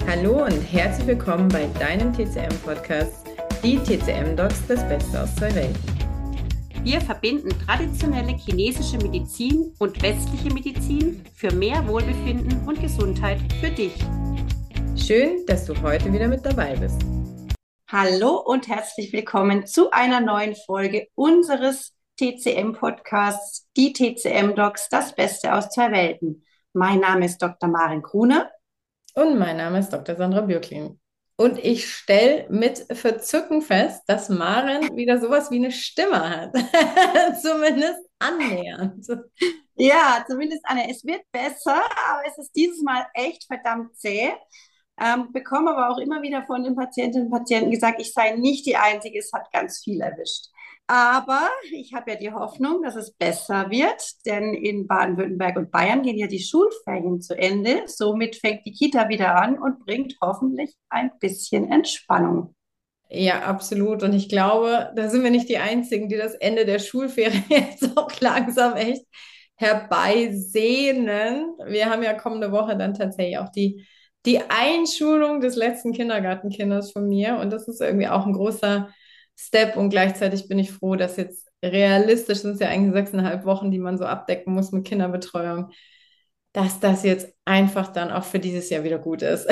Hallo und herzlich willkommen bei deinem TCM-Podcast, die TCM-Docs, das Beste aus zwei Welten. Wir verbinden traditionelle chinesische Medizin und westliche Medizin für mehr Wohlbefinden und Gesundheit für dich. Schön, dass du heute wieder mit dabei bist. Hallo und herzlich willkommen zu einer neuen Folge unseres TCM-Podcasts, die TCM-Docs, das Beste aus zwei Welten. Mein Name ist Dr. Maren Krune. Und mein Name ist Dr. Sandra Bürklin. Und ich stelle mit Verzücken fest, dass Maren wieder sowas wie eine Stimme hat. Zumindest annähernd. Ja, zumindest Anne, es wird besser, aber es ist dieses Mal echt verdammt zäh. Bekomme aber auch immer wieder von den Patientinnen und Patienten gesagt, ich sei nicht die Einzige, es hat ganz viel erwischt. Aber ich habe ja die Hoffnung, dass es besser wird, denn in Baden-Württemberg und Bayern gehen ja die Schulferien zu Ende. Somit fängt die Kita wieder an und bringt hoffentlich ein bisschen Entspannung. Ja, absolut. Und ich glaube, da sind wir nicht die Einzigen, die das Ende der Schulferien jetzt auch langsam echt herbeisehnen. Wir haben ja kommende Woche dann tatsächlich auch die Einschulung des letzten Kindergartenkindes von mir. Und das ist irgendwie auch ein großer Step. Und gleichzeitig bin ich froh, dass jetzt realistisch sind es ja eigentlich 6,5 Wochen, die man so abdecken muss mit Kinderbetreuung, dass das jetzt einfach dann auch für dieses Jahr wieder gut ist.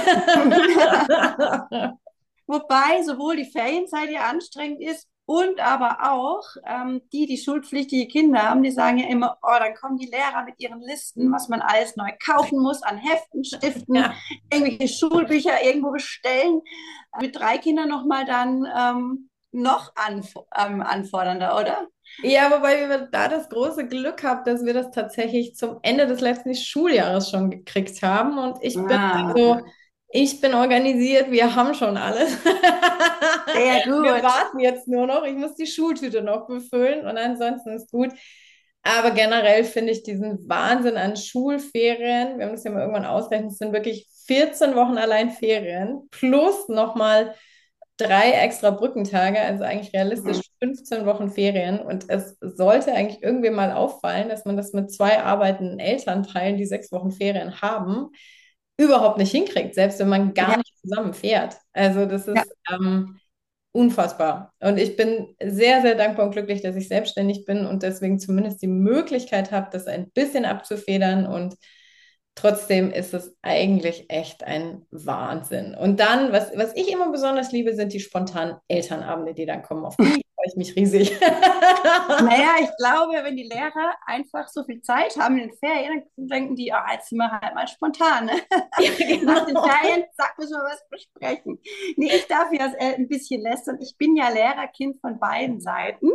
Wobei sowohl die Ferienzeit ja anstrengend ist und aber auch die schulpflichtige Kinder haben, die sagen ja immer, oh, dann kommen die Lehrer mit ihren Listen, was man alles neu kaufen muss an Heften, Stiften, Ja. irgendwelche Schulbücher irgendwo bestellen. Mit 3 Kindern nochmal dann noch anfordernder, oder? Ja, wobei wir da das große Glück haben, dass wir das tatsächlich zum Ende des letzten Schuljahres schon gekriegt haben. Und Ah, ich bin organisiert, wir haben schon alles. sehr Wir gut. warten jetzt nur noch. Ich muss die Schultüte noch befüllen und ansonsten ist gut. Aber generell finde ich diesen Wahnsinn an Schulferien, wir haben das ja mal irgendwann ausgerechnet, es sind wirklich 14 Wochen allein Ferien plus nochmal 3 extra Brückentage, also eigentlich realistisch Mhm. 15 Wochen Ferien. Und es sollte eigentlich irgendwie mal auffallen, dass man das mit 2 arbeitenden Elternteilen, die 6 Wochen Ferien haben, überhaupt nicht hinkriegt, selbst wenn man gar Ja, nicht zusammen fährt. Also das ja. ist unfassbar. Und ich bin sehr, sehr dankbar und glücklich, dass ich selbstständig bin und deswegen zumindest die Möglichkeit habe, das ein bisschen abzufedern. Und trotzdem ist es eigentlich echt ein Wahnsinn. Und dann, was ich immer besonders liebe, sind die spontanen Elternabende, die dann kommen. Auf die freue ich mich riesig. Naja, ich glaube, wenn die Lehrer einfach so viel Zeit haben in den Ferien, dann denken die, ah, jetzt sind wir halt mal spontan. Ne? Ja, Nach den genau. Ferien, zack, müssen wir was besprechen. Nee, ich darf ja ein bisschen lästern. Ich bin ja Lehrerkind von beiden Seiten.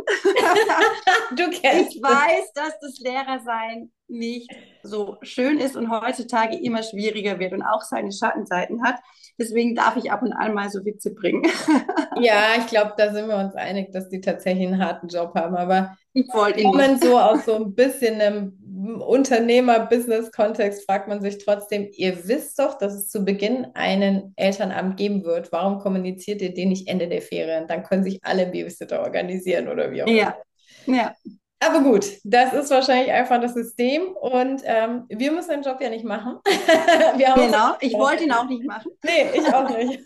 Du Ich kennst es. weiß, dass das Lehrersein nicht so schön ist und heutzutage immer schwieriger wird und auch seine Schattenseiten hat. Deswegen darf ich ab und an mal so Witze bringen. Ja, ich glaube, da sind wir uns einig, dass die tatsächlich einen harten Job haben. Aber Ich wollte ihn nicht. kommen so aus so ein bisschen einem Unternehmer-Business-Kontext, fragt man sich trotzdem, ihr wisst doch, dass es zu Beginn einen Elternabend geben wird. Warum kommuniziert ihr den nicht Ende der Ferien? Dann können sich alle Babysitter organisieren oder wie auch immer. Ja, ja. Aber gut, das ist wahrscheinlich einfach das System und wir müssen den Job ja nicht machen. Wir haben uns Genau, ich wollte ihn ausgesucht. auch nicht machen. Nee, ich auch nicht.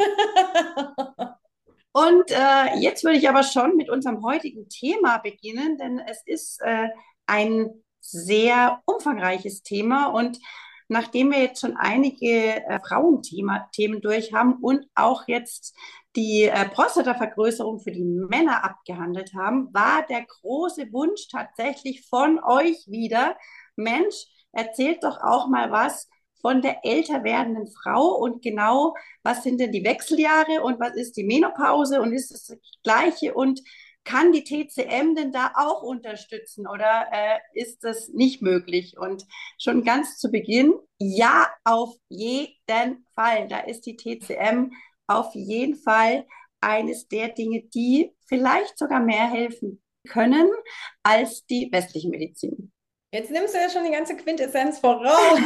Und jetzt würde ich aber schon mit unserem heutigen Thema beginnen, denn es ist ein sehr umfangreiches Thema. Und nachdem wir jetzt schon einige Frauenthemen durch haben und auch jetzt die Prostatavergrößerung für die Männer abgehandelt haben, war der große Wunsch tatsächlich von euch wieder, Mensch, erzählt doch auch mal was von der älter werdenden Frau und genau, was sind denn die Wechseljahre und was ist die Menopause und ist es das Gleiche und kann die TCM denn da auch unterstützen oder ist das nicht möglich? Und schon ganz zu Beginn, ja, auf jeden Fall. Da ist die TCM auf jeden Fall eines der Dinge, die vielleicht sogar mehr helfen können als die westliche Medizin. Jetzt nimmst du ja schon die ganze Quintessenz voraus.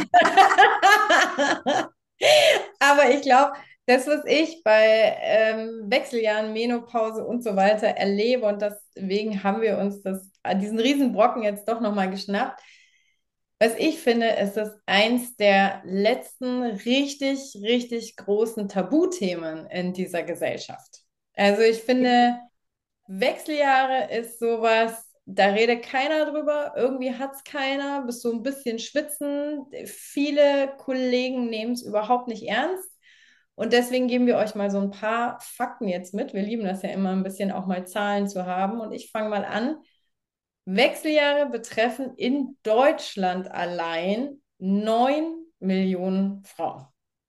Aber ich glaube, das, was ich bei Wechseljahren, Menopause und so weiter erlebe, und deswegen haben wir uns diesen Riesenbrocken jetzt doch nochmal geschnappt, Was ich finde, ist das eins der letzten richtig, richtig großen Tabuthemen in dieser Gesellschaft. Also ich finde, Wechseljahre ist sowas, da redet keiner drüber, irgendwie hat es keiner, bist so ein bisschen schwitzen. Viele Kollegen nehmen es überhaupt nicht ernst. Und deswegen geben wir euch mal so ein paar Fakten jetzt mit. Wir lieben das ja immer ein bisschen auch mal Zahlen zu haben. Und ich fange mal an. Wechseljahre betreffen in Deutschland allein 9 Millionen Frauen.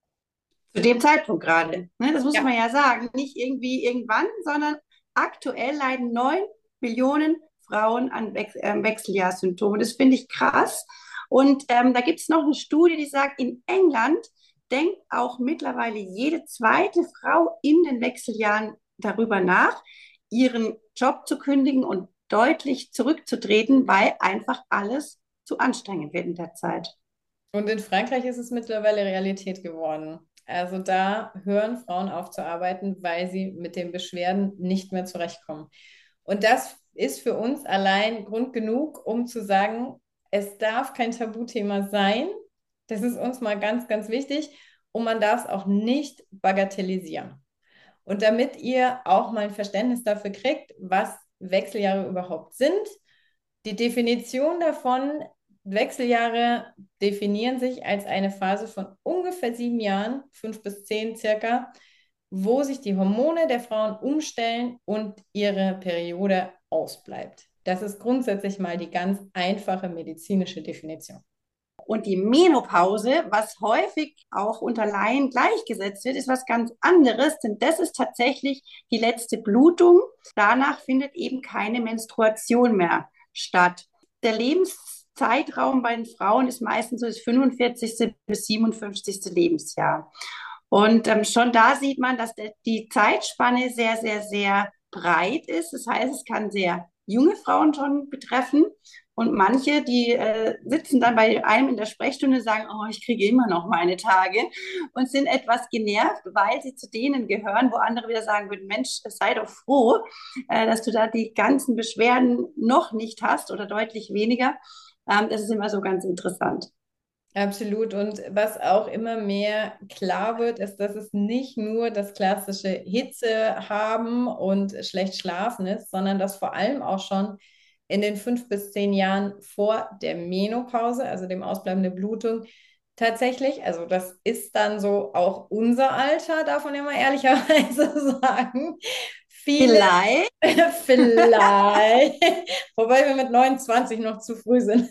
Zu dem Zeitpunkt gerade. Ne? Das muss Ja, man ja sagen. Nicht irgendwie irgendwann, sondern aktuell leiden 9 Millionen Frauen an Wechseljahrssymptomen. Das finde ich krass. Und da gibt es noch eine Studie, die sagt, in England denkt auch mittlerweile jede zweite Frau in den Wechseljahren darüber nach, ihren Job zu kündigen und deutlich zurückzutreten, weil einfach alles zu anstrengend wird in der Zeit. und in Frankreich ist es mittlerweile Realität geworden. Also da hören Frauen auf zu arbeiten, weil sie mit den Beschwerden nicht mehr zurechtkommen. Und das ist für uns allein Grund genug, um zu sagen, es darf kein Tabuthema sein. Das ist uns mal ganz, ganz wichtig. Und man darf es auch nicht bagatellisieren. Und damit ihr auch mal ein Verständnis dafür kriegt, was Wechseljahre überhaupt sind, die Definition davon, Wechseljahre definieren sich als eine Phase von ungefähr 7 Jahren, 5 bis 10 circa, wo sich die Hormone der Frauen umstellen und ihre Periode ausbleibt. Das ist grundsätzlich mal die ganz einfache medizinische Definition. Und die Menopause, was häufig auch unter Laien gleichgesetzt wird, ist was ganz anderes, denn das ist tatsächlich die letzte Blutung. Danach findet eben keine Menstruation mehr statt. Der Lebenszeitraum bei den Frauen ist meistens so das 45. bis 57. Lebensjahr. Und schon da sieht man, dass die Zeitspanne sehr, sehr, sehr breit ist. Das heißt, es kann sehr junge Frauen schon betreffen. Und manche, die sitzen dann bei einem in der Sprechstunde und sagen, oh, ich kriege immer noch meine Tage und sind etwas genervt, weil sie zu denen gehören, wo andere wieder sagen würden, Mensch, sei doch froh, dass du da die ganzen Beschwerden noch nicht hast oder deutlich weniger. Das ist immer so ganz interessant. Absolut. Und was auch immer mehr klar wird, ist, dass es nicht nur das klassische Hitze haben und schlecht schlafen ist, sondern dass vor allem auch schon in den 5 bis 10 Jahren vor der Menopause, also dem Ausbleiben der Blutung, tatsächlich, also das ist dann so auch unser Alter, darf man ja mal ehrlicherweise sagen, viele Vielleicht. vielleicht, wobei wir mit 29 noch zu früh sind.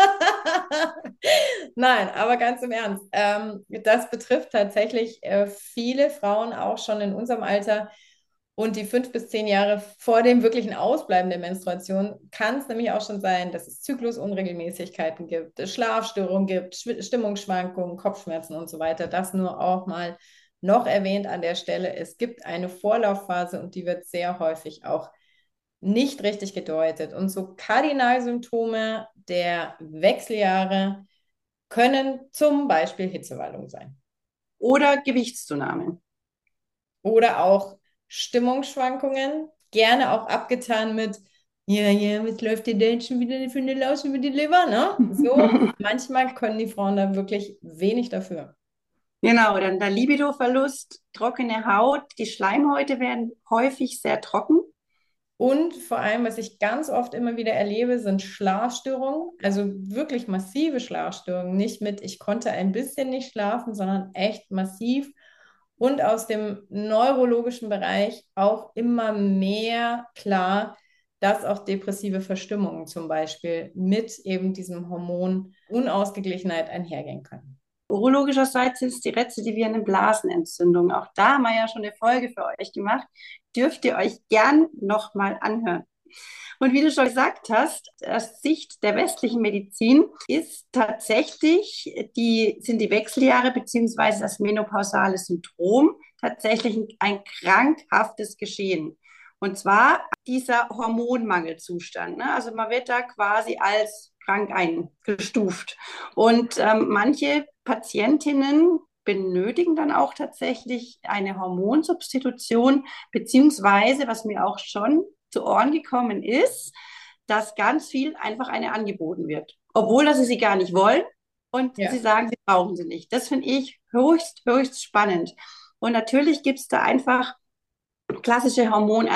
Nein, aber ganz im Ernst. Das betrifft tatsächlich viele Frauen auch schon in unserem Alter. Und die 5 bis 10 Jahre vor dem wirklichen Ausbleiben der Menstruation kann es nämlich auch schon sein, dass es Zyklusunregelmäßigkeiten gibt, es Schlafstörungen gibt, Stimmungsschwankungen, Kopfschmerzen und so weiter. Das nur auch mal noch erwähnt an der Stelle. Es gibt eine Vorlaufphase und die wird sehr häufig auch nicht richtig gedeutet. Und so Kardinalsymptome der Wechseljahre können zum Beispiel Hitzewallung sein Oder Gewichtszunahme. oder auch Stimmungsschwankungen, gerne auch abgetan mit, ja, ja, was läuft dir denn schon wieder für eine Laus über die Leber, ne? So, manchmal können die Frauen da wirklich wenig dafür. Genau, dann der Libidoverlust, trockene Haut, die Schleimhäute werden häufig sehr trocken. Und vor allem, was ich ganz oft immer wieder erlebe, sind Schlafstörungen, also wirklich massive Schlafstörungen. Nicht mit, ich konnte ein bisschen nicht schlafen, sondern echt massiv. Und aus dem neurologischen Bereich auch immer mehr klar, dass auch depressive Verstimmungen zum Beispiel mit eben diesem Hormon Unausgeglichenheit einhergehen können. Urologischerseits sind es die rezidivierenden Blasenentzündungen. Auch da haben wir ja schon eine Folge für euch gemacht. Dürft ihr euch gern nochmal anhören. Und wie du schon gesagt hast, aus Sicht der westlichen Medizin ist tatsächlich sind die Wechseljahre beziehungsweise das menopausale Syndrom tatsächlich ein krankhaftes Geschehen. Und zwar dieser Hormonmangelzustand. Ne? Also man wird da quasi als krank eingestuft. Und manche Patientinnen benötigen dann auch tatsächlich eine Hormonsubstitution, beziehungsweise, was mir auch schon zu Ohren gekommen ist, dass ganz viel einfach eine angeboten wird. obwohl dass sie gar nicht wollen und sie Ja. sagen, sie brauchen sie nicht. Das finde ich höchst, höchst spannend. Und natürlich gibt es da einfach klassische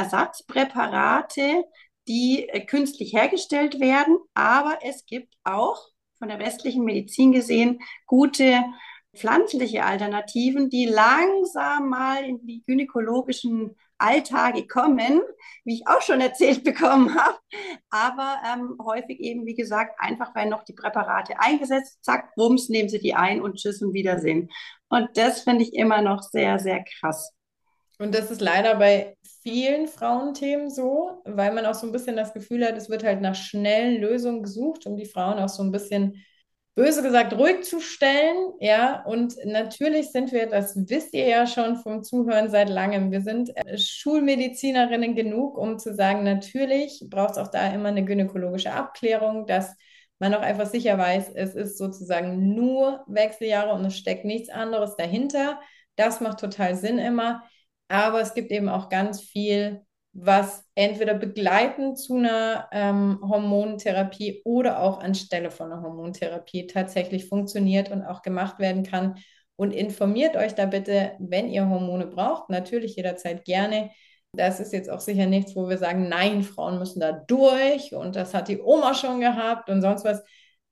Hormonersatzpräparate, die künstlich hergestellt werden, aber es gibt auch von der westlichen Medizin gesehen gute pflanzliche Alternativen, die langsam mal in die gynäkologischen Alltage kommen, wie ich auch schon erzählt bekommen habe, aber häufig eben, wie gesagt, einfach werden noch die Präparate eingesetzt, zack, bums, nehmen sie die ein und tschüss und Wiedersehen. Und das finde ich immer noch sehr, sehr krass. Und das ist leider bei vielen Frauenthemen so, weil man auch so ein bisschen das Gefühl hat, es wird halt nach schnellen Lösungen gesucht, um die Frauen auch so ein bisschen, böse gesagt, ruhig zu stellen. Ja, und natürlich sind wir, das wisst ihr ja schon vom Zuhören seit langem, wir sind Schulmedizinerinnen genug, um zu sagen, natürlich braucht es auch da immer eine gynäkologische Abklärung, dass man auch einfach sicher weiß, es ist sozusagen nur Wechseljahre und es steckt nichts anderes dahinter. Das macht total Sinn immer. Aber es gibt eben auch ganz viel, was entweder begleitend zu einer Hormontherapie oder auch anstelle von einer Hormontherapie tatsächlich funktioniert und auch gemacht werden kann. Und informiert euch da bitte, wenn ihr Hormone braucht, natürlich jederzeit gerne. Das ist jetzt auch sicher nichts, wo wir sagen, nein, Frauen müssen da durch und das hat die Oma schon gehabt und sonst was.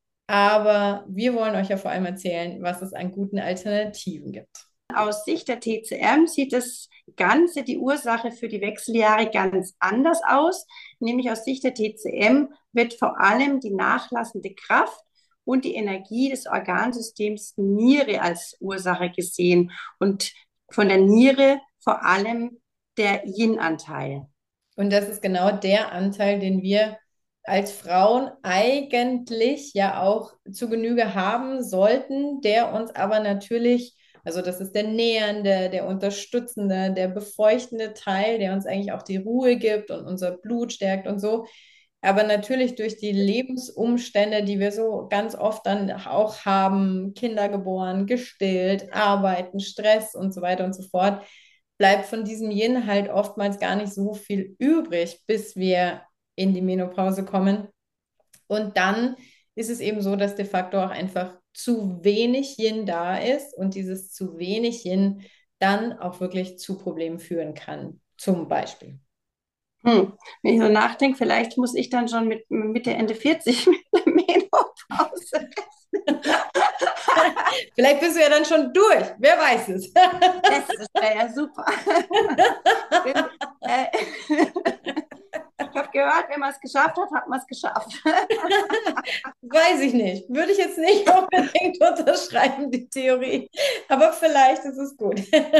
Aber wir wollen euch ja vor allem erzählen, was es an guten Alternativen gibt. Aus Sicht der TCM sieht das Ganze, die Ursache für die Wechseljahre ganz anders aus. Nämlich aus Sicht der TCM wird vor allem die nachlassende Kraft und die Energie des Organsystems Niere als Ursache gesehen und von der Niere vor allem der Yin-Anteil. Und das ist genau der Anteil, den wir als Frauen eigentlich ja auch zu Genüge haben sollten, der uns aber natürlich, also das ist der nähernde, der unterstützende, der befeuchtende Teil, der uns eigentlich auch die Ruhe gibt und unser Blut stärkt und so. Aber natürlich durch die Lebensumstände, die wir so ganz oft dann auch haben, Kinder geboren, gestillt, arbeiten, Stress und so weiter und so fort, bleibt von diesem Yin halt oftmals gar nicht so viel übrig, bis wir in die Menopause kommen. Und dann ist es eben so, dass de facto auch einfach zu wenig Yin da ist und dieses zu wenig Yin dann auch wirklich zu Problemen führen kann. Zum Beispiel. Wenn ich so nachdenke, vielleicht muss ich dann schon mit Mitte, Ende 40 mit der Menopause. Vielleicht bist du ja dann schon durch. Wer weiß es? Das wäre ja super. Wenn, ich habe gehört, wenn man es geschafft hat, hat man es geschafft. Weiß ich nicht. Würde ich jetzt nicht unbedingt unterschreiben, die Theorie. Aber vielleicht ist es gut.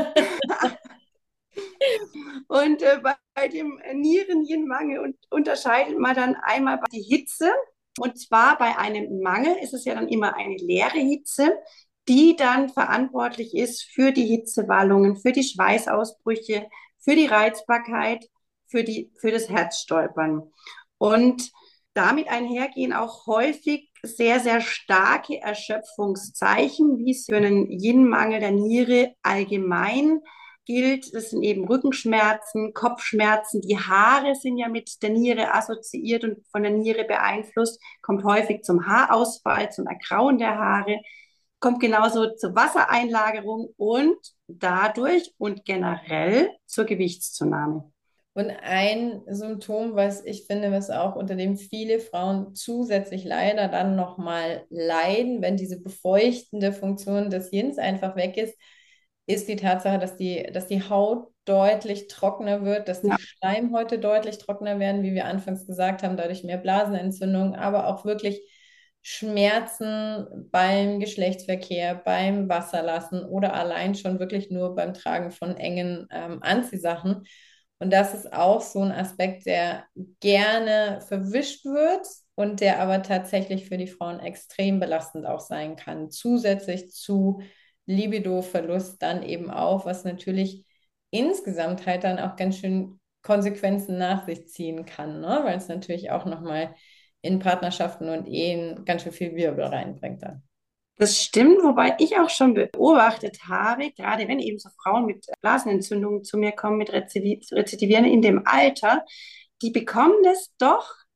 Und bei dem Nierenmangel unterscheidet man dann einmal die Hitze. Und zwar bei einem Mangel ist es ja dann immer eine leere Hitze, die dann verantwortlich ist für die Hitzewallungen, für die Schweißausbrüche, für die Reizbarkeit, für das Herzstolpern. Und damit einhergehen auch häufig sehr, sehr starke Erschöpfungszeichen, wie es für einen Yin-Mangel der Niere allgemein gilt. Das sind eben Rückenschmerzen, Kopfschmerzen. Die Haare sind ja mit der Niere assoziiert und von der Niere beeinflusst. Kommt häufig zum Haarausfall, zum Ergrauen der Haare. Kommt genauso zur Wassereinlagerung und dadurch und generell zur Gewichtszunahme. Und ein Symptom, was ich finde, was auch unter dem viele Frauen zusätzlich leider dann nochmal leiden, wenn diese befeuchtende Funktion des Yins einfach weg ist, ist die Tatsache, dass die Haut deutlich trockener wird, dass die Ja. Schleimhäute deutlich trockener werden, wie wir anfangs gesagt haben, dadurch mehr Blasenentzündung, aber auch wirklich Schmerzen beim Geschlechtsverkehr, beim Wasserlassen oder allein schon wirklich nur beim Tragen von engen Anziehsachen. Und das ist auch so ein Aspekt, der gerne verwischt wird und der aber tatsächlich für die Frauen extrem belastend auch sein kann. Zusätzlich zu Libido-Verlust dann eben auch, was natürlich insgesamt halt dann auch ganz schön Konsequenzen nach sich ziehen kann, ne? Weil es natürlich auch nochmal in Partnerschaften und Ehen ganz schön viel Wirbel reinbringt dann. Das stimmt, wobei ich auch schon beobachtet habe, gerade wenn eben so Frauen mit Blasenentzündungen zu mir kommen, mit Rezidivieren in dem Alter, die bekommen das doch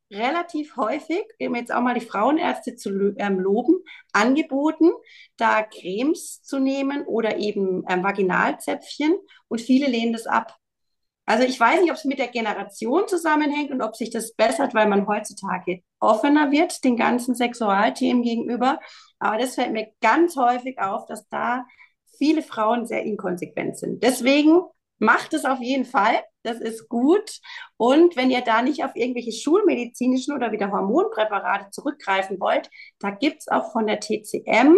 relativ häufig, um jetzt auch mal die Frauenärzte zu loben, angeboten, da Cremes zu nehmen oder eben Vaginalzäpfchen und viele lehnen das ab. Also ich weiß nicht, ob es mit der Generation zusammenhängt und ob sich das bessert, weil man heutzutage offener wird den ganzen Sexualthemen gegenüber. Aber das fällt mir ganz häufig auf, dass da viele Frauen sehr inkonsequent sind. Deswegen macht es auf jeden Fall. Das ist gut. Und wenn ihr da nicht auf irgendwelche schulmedizinischen oder wieder Hormonpräparate zurückgreifen wollt, da gibt es auch von der TCM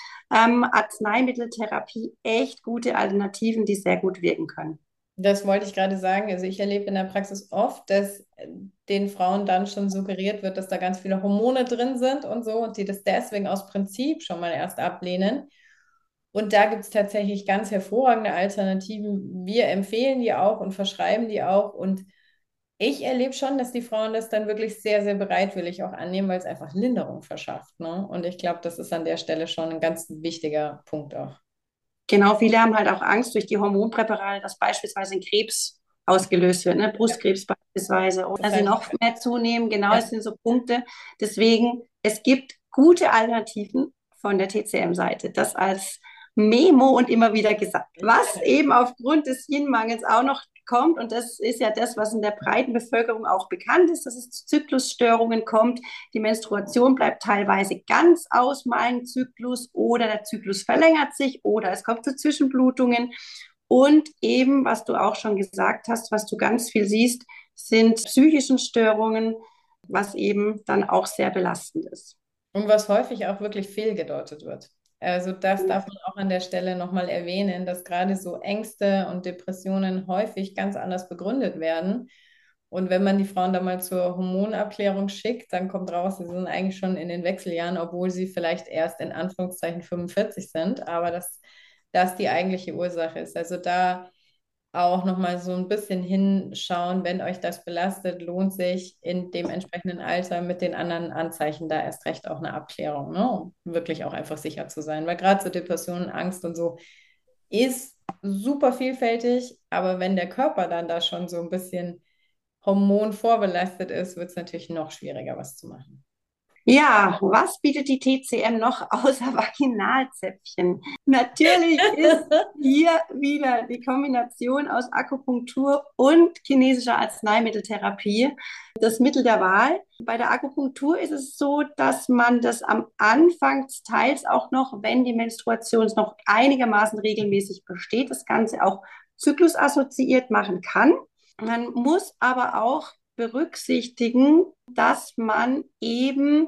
Arzneimitteltherapie echt gute Alternativen, die sehr gut wirken können. Das wollte ich gerade sagen. Also ich erlebe in der Praxis oft, dass den Frauen dann schon suggeriert wird, dass da ganz viele Hormone drin sind und so und die das deswegen aus Prinzip schon mal erst ablehnen. Und da gibt es tatsächlich ganz hervorragende Alternativen. Wir empfehlen die auch und verschreiben die auch. Und ich erlebe schon, dass die Frauen das dann wirklich sehr, sehr bereitwillig auch annehmen, weil es einfach Linderung verschafft. Ne? Und ich glaube, das ist an der Stelle schon ein ganz wichtiger Punkt auch. Genau, viele haben halt auch Angst durch die Hormonpräparate, dass beispielsweise ein Krebs ausgelöst wird, ne? Ja, Brustkrebs beispielsweise, oder das sie halte ich. noch mehr zunehmen. Genau, Ja. das sind so Punkte. Deswegen, es gibt gute Alternativen von der TCM-Seite. Das als Memo und immer wieder gesagt. Was eben aufgrund des Yin-Mangels auch noch kommt, und das ist ja das, was in der breiten Bevölkerung auch bekannt ist, dass es zu Zyklusstörungen kommt. Die Menstruation bleibt teilweise ganz aus mal im Zyklus oder der Zyklus verlängert sich oder es kommt zu Zwischenblutungen. Und eben, was du auch schon gesagt hast, was du ganz viel siehst, sind psychischen Störungen, was eben dann auch sehr belastend ist. Und was häufig auch wirklich fehlgedeutet wird. Also das darf man auch an der Stelle nochmal erwähnen, dass gerade so Ängste und Depressionen häufig ganz anders begründet werden. Und wenn man die Frauen dann mal zur Hormonabklärung schickt, dann kommt raus, sie sind eigentlich schon in den Wechseljahren, obwohl sie vielleicht erst in Anführungszeichen 45 sind, aber dass das die eigentliche Ursache ist. Also da auch nochmal so ein bisschen hinschauen, wenn euch das belastet, lohnt sich in dem entsprechenden Alter mit den anderen Anzeichen da erst recht auch eine Abklärung, ne? Um wirklich auch einfach sicher zu sein. Weil gerade so Depressionen, Angst und so ist super vielfältig, aber wenn der Körper dann da schon so ein bisschen hormonvorbelastet ist, wird es natürlich noch schwieriger, was zu machen. Ja, was bietet die TCM noch außer Vaginalzäpfchen? Natürlich ist hier wieder die Kombination aus Akupunktur und chinesischer Arzneimitteltherapie das Mittel der Wahl. Bei der Akupunktur ist es so, dass man das am Anfang teils auch noch, wenn die Menstruation noch einigermaßen regelmäßig besteht, das Ganze auch zyklusassoziiert machen kann. Man muss aber auch berücksichtigen, dass man eben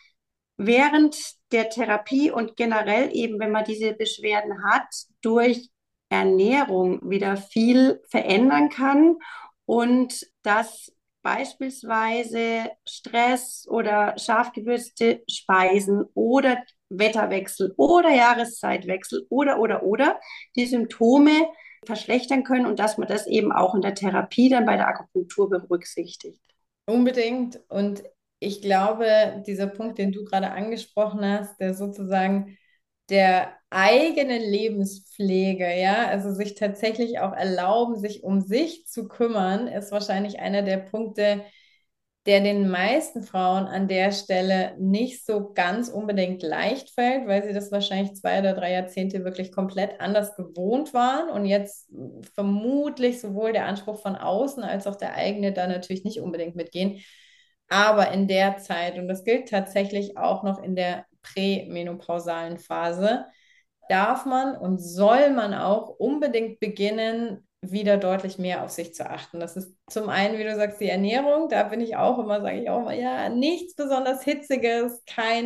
während der Therapie und generell eben, wenn man diese Beschwerden hat, durch Ernährung wieder viel verändern kann und dass beispielsweise Stress oder scharf gewürzte Speisen oder Wetterwechsel oder Jahreszeitwechsel oder die Symptome verschlechtern können und dass man das eben auch in der Therapie dann bei der Akupunktur berücksichtigt. Unbedingt. Und ich glaube, dieser Punkt, den du gerade angesprochen hast, der sozusagen der eigene Lebenspflege, ja, also sich tatsächlich auch erlauben, sich um sich zu kümmern, ist wahrscheinlich einer der Punkte, der den meisten Frauen an der Stelle nicht so ganz unbedingt leicht fällt, weil sie das wahrscheinlich 2 oder 3 Jahrzehnte wirklich komplett anders gewohnt waren und jetzt vermutlich sowohl der Anspruch von außen als auch der eigene da natürlich nicht unbedingt mitgehen. Aber in der Zeit, und das gilt tatsächlich auch noch in der prämenopausalen Phase, darf man und soll man auch unbedingt beginnen, wieder deutlich mehr auf sich zu achten. Das ist zum einen, wie du sagst, die Ernährung. Da bin ich auch immer, sage ich auch immer, ja, nichts besonders Hitziges,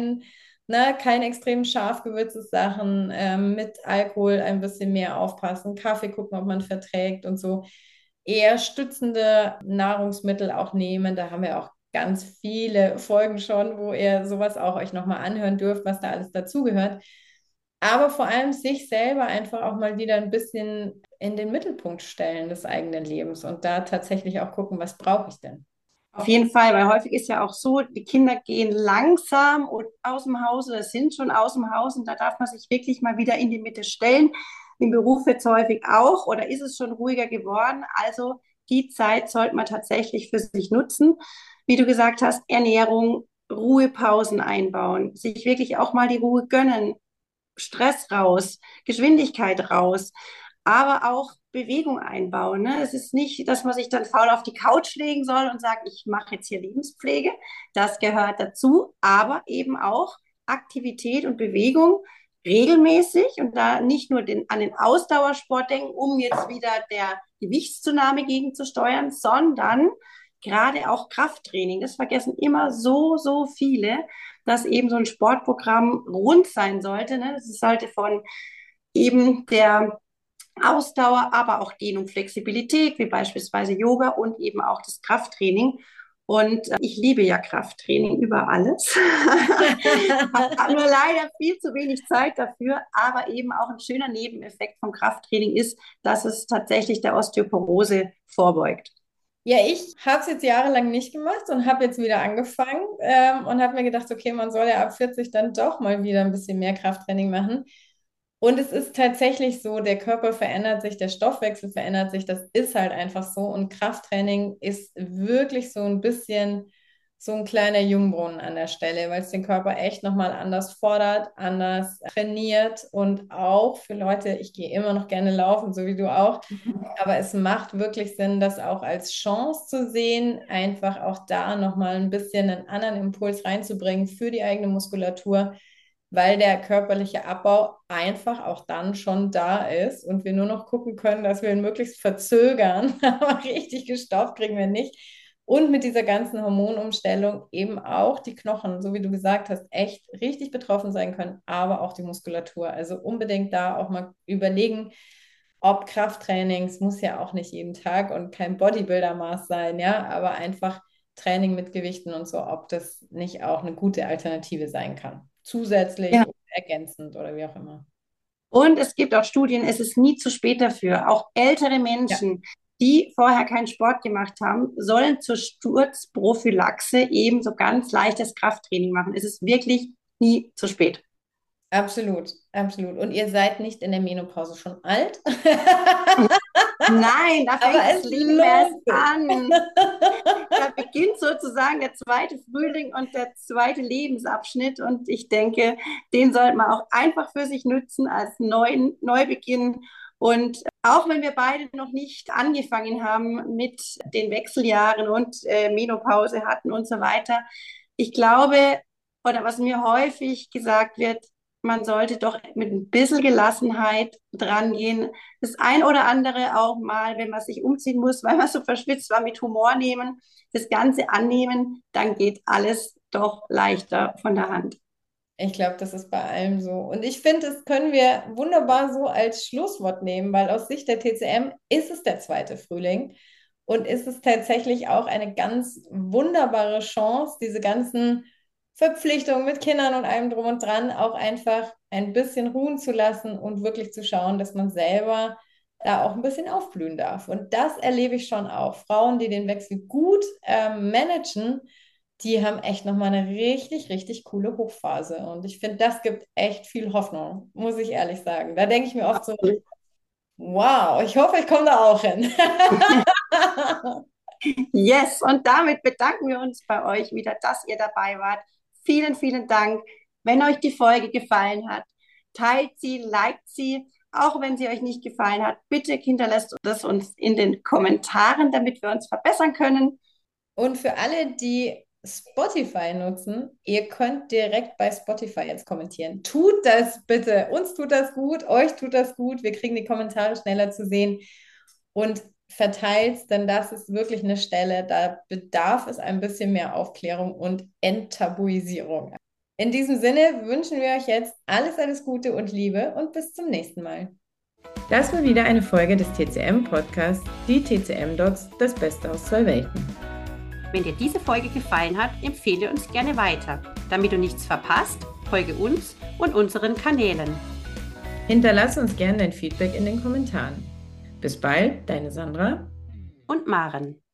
kein extrem scharf gewürztes Sachen, mit Alkohol ein bisschen mehr aufpassen, Kaffee gucken, ob man verträgt und so. Eher stützende Nahrungsmittel auch nehmen. Da haben wir auch ganz viele Folgen schon, wo ihr sowas auch euch nochmal anhören dürft, was da alles dazugehört. Aber vor allem sich selber einfach auch mal wieder ein bisschen in den Mittelpunkt stellen des eigenen Lebens und da tatsächlich auch gucken, was brauche ich denn? Auf jeden Fall, weil häufig ist ja auch so, die Kinder gehen langsam und aus dem Haus oder sind schon aus dem Haus und da darf man sich wirklich mal wieder in die Mitte stellen. Im Beruf wird es häufig auch oder ist es schon ruhiger geworden. Also die Zeit sollte man tatsächlich für sich nutzen. wie du gesagt hast, Ernährung, Ruhepausen einbauen, sich wirklich auch mal die Ruhe gönnen, Stress raus, Geschwindigkeit raus, aber auch Bewegung einbauen. Ne? Es ist nicht, dass man sich dann faul auf die Couch legen soll und sagt, ich mache jetzt hier Lebenspflege. Das gehört dazu, aber eben auch Aktivität und Bewegung regelmäßig und da nicht nur an den Ausdauersport denken, um jetzt wieder der Gewichtszunahme gegenzusteuern, sondern gerade auch Krafttraining. Das vergessen immer so viele, dass eben so ein Sportprogramm rund sein sollte. Ne? Das sollte von eben der Ausdauer, aber auch Dehnung, Flexibilität, wie beispielsweise Yoga und eben auch das Krafttraining. Und ich liebe ja Krafttraining über alles. Habe nur leider viel zu wenig Zeit dafür. Aber eben auch ein schöner Nebeneffekt vom Krafttraining ist, dass es tatsächlich der Osteoporose vorbeugt. Ja, ich habe es jetzt jahrelang nicht gemacht und habe jetzt wieder angefangen und habe mir gedacht, okay, man soll ja ab 40 dann doch mal wieder ein bisschen mehr Krafttraining machen. Und es ist tatsächlich so, der Körper verändert sich, der Stoffwechsel verändert sich, das ist halt einfach so. Und Krafttraining ist wirklich so ein bisschen so ein kleiner Jungbrunnen an der Stelle, weil es den Körper echt nochmal anders fordert, anders trainiert und auch für Leute, ich gehe immer noch gerne laufen, so wie du auch, aber es macht wirklich Sinn, das auch als Chance zu sehen, einfach auch da nochmal ein bisschen einen anderen Impuls reinzubringen für die eigene Muskulatur, weil der körperliche Abbau einfach auch dann schon da ist und wir nur noch gucken können, dass wir ihn möglichst verzögern, aber richtig gestoppt kriegen wir nicht. Und mit dieser ganzen Hormonumstellung eben auch die Knochen, so wie du gesagt hast, echt richtig betroffen sein können, aber auch die Muskulatur. Also unbedingt da auch mal überlegen, ob Krafttrainings, muss ja auch nicht jeden Tag und kein Bodybuilder-Maß sein, ja, aber einfach Training mit Gewichten und so, ob das nicht auch eine gute Alternative sein kann. Zusätzlich Ja. oder ergänzend oder wie auch immer. Und es gibt auch Studien, es ist nie zu spät dafür. Auch ältere Ja, Menschen, die vorher keinen Sport gemacht haben, sollen zur Sturzprophylaxe eben so ganz leichtes Krafttraining machen. Es ist wirklich nie zu spät. absolut, absolut. Und ihr seid nicht in der Menopause schon alt, Nein, da aber fängt das es Leben erst lohnt sich. an. Da beginnt sozusagen der zweite Frühling und der zweite Lebensabschnitt. Und ich denke, den sollte man auch einfach für sich nutzen als Neubeginn. Und auch wenn wir beide noch nicht angefangen haben mit den Wechseljahren und Menopause hatten und so weiter, ich glaube, oder was mir häufig gesagt wird, man sollte doch mit ein bisschen Gelassenheit drangehen. Das ein oder andere auch mal, wenn man sich umziehen muss, weil man so verschwitzt war, mit Humor nehmen, das Ganze annehmen, dann geht alles doch leichter von der Hand. Ich glaube, das ist bei allem so. Und ich finde, das können wir wunderbar so als Schlusswort nehmen, weil aus Sicht der TCM ist es der zweite Frühling und ist es tatsächlich auch eine ganz wunderbare Chance, diese ganzen Verpflichtungen mit Kindern und allem drum und dran auch einfach ein bisschen ruhen zu lassen und wirklich zu schauen, dass man selber da auch ein bisschen aufblühen darf. Und das erlebe ich schon auch. Frauen, die den Wechsel gut managen, die haben echt nochmal eine richtig, richtig coole Hochphase. Und ich finde, das gibt echt viel Hoffnung, muss ich ehrlich sagen. Da denke ich mir oft so, wow, ich hoffe, ich komme da auch hin. Yes, und damit bedanken wir uns bei euch wieder, dass ihr dabei wart. Vielen Dank. Wenn euch die Folge gefallen hat, teilt sie, liked sie. Auch wenn sie euch nicht gefallen hat, bitte hinterlasst das uns in den Kommentaren, damit wir uns verbessern können. Und für alle, die Spotify nutzen, ihr könnt direkt bei Spotify jetzt kommentieren. Tut das bitte. Uns tut das gut, euch tut das gut. Wir kriegen die Kommentare schneller zu sehen und verteilt, denn das ist wirklich eine Stelle, da bedarf es ein bisschen mehr Aufklärung und Enttabuisierung. In diesem Sinne wünschen wir euch jetzt alles Gute und Liebe und bis zum nächsten Mal. Das war wieder eine Folge des TCM-Podcasts, die TCM-Docs, das Beste aus zwei Welten. Wenn dir diese Folge gefallen hat, empfehle uns gerne weiter. Damit du nichts verpasst, folge uns und unseren Kanälen. Hinterlass uns gerne dein Feedback in den Kommentaren. Bis bald, deine Sandra Und Maren.